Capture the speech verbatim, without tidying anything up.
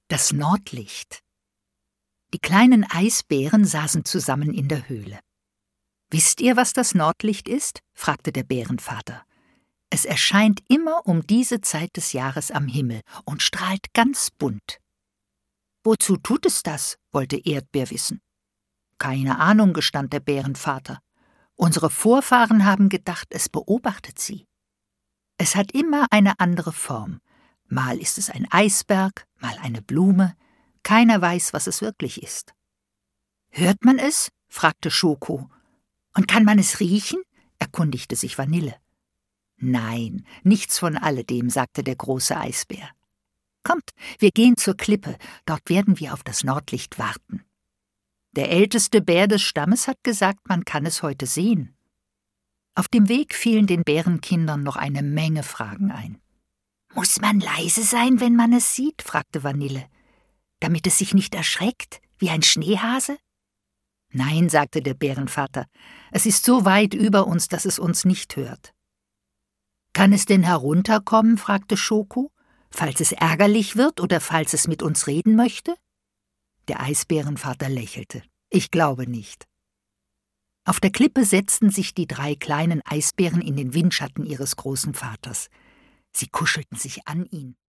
Das Nordlicht. Die kleinen Eisbären saßen zusammen in der Höhle. »Wisst ihr, was das Nordlicht ist?« fragte der Bärenvater. »Es erscheint immer um diese Zeit des Jahres am Himmel und strahlt ganz bunt.« »Wozu tut es das?« wollte Erdbeer wissen. »Keine Ahnung«, gestand der Bärenvater. »Unsere Vorfahren haben gedacht, es beobachtet sie. Es hat immer eine andere Form. Mal ist es ein Eisberg, mal eine Blume. Keiner weiß, was es wirklich ist.« »Hört man es?« fragte Schoko. »Und kann man es riechen?« erkundigte sich Vanille. »Nein, nichts von alledem«, sagte der große Eisbär. »Kommt, wir gehen zur Klippe, dort werden wir auf das Nordlicht warten.« Der älteste Bär des Stammes hat gesagt, man kann es heute sehen. Auf dem Weg fielen den Bärenkindern noch eine Menge Fragen ein. »Muss man leise sein, wenn man es sieht?« fragte Vanille. »Damit es sich nicht erschreckt, wie ein Schneehase?« »Nein«, sagte der Bärenvater, »es ist so weit über uns, dass es uns nicht hört.« »Kann es denn herunterkommen?« fragte Schoko, »falls es ärgerlich wird oder falls es mit uns reden möchte?« Der Eisbärenvater lächelte. »Ich glaube nicht.« Auf der Klippe setzten sich die drei kleinen Eisbären in den Windschatten ihres großen Vaters. Sie kuschelten sich an ihn.